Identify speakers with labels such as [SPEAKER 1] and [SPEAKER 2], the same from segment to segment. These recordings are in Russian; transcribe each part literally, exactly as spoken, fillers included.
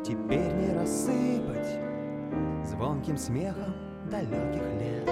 [SPEAKER 1] теперь не рассыпать звонким смехом далеких лет.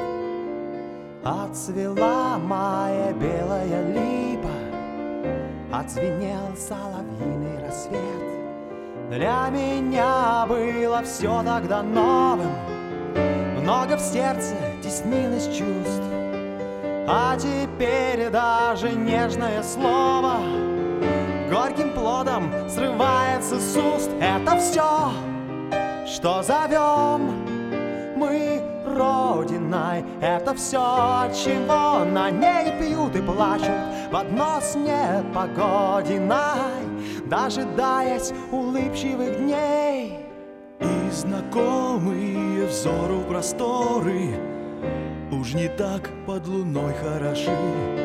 [SPEAKER 1] Отцвела моя белая липа, отзвенел соловьиный рассвет. Для меня было все тогда новым, много в сердце теснилось чувств. А теперь даже нежное слово горьким плодом срывается с уст. Это все, что зовем мы родиной. Это все, от чего на ней пьют и плачут в одно с непогодиной, дожидаясь улыбчивых дней.
[SPEAKER 2] И знакомые взору просторы уж не так под луной хороши.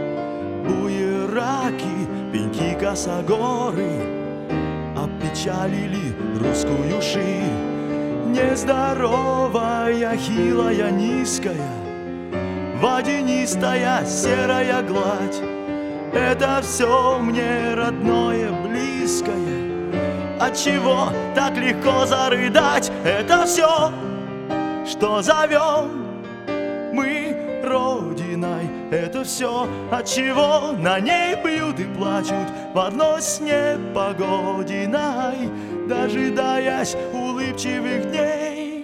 [SPEAKER 2] Буераки, пеньки, косогоры опечалили русскую ширь. Нездоровая, хилая, низкая, водянистая серая гладь. Это все мне родное, близкое, отчего так легко зарыдать. Это все, что зовем мы родиной. Это все, отчего на ней пьют и плачут в одно с непогодиной, дожидаясь улыбчивых дней.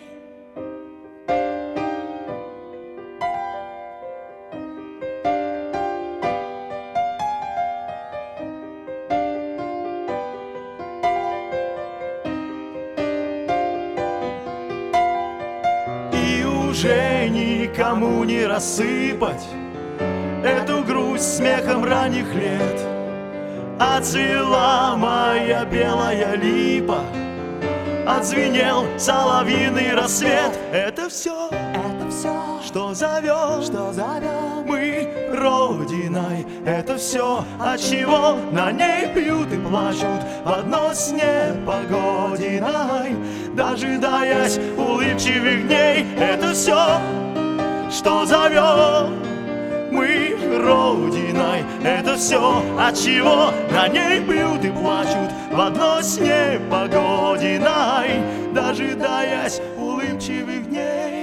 [SPEAKER 2] И уже никому не рассыпать эту грусть смехом ранних лет. Отцвела моя белая липа, отзвенел соловьиный рассвет. Это все,
[SPEAKER 1] Это все,
[SPEAKER 2] что зовем,
[SPEAKER 1] что зовем
[SPEAKER 2] мы родиной. Это все, отчего на ней пьют и плачут в одно с непогодиной, дожидаясь улыбчивых дней. Это все, что зовем мы родиной. Это все, отчего на ней пьют и плачут в одно с непогодиной, дожидаясь улыбчивых дней.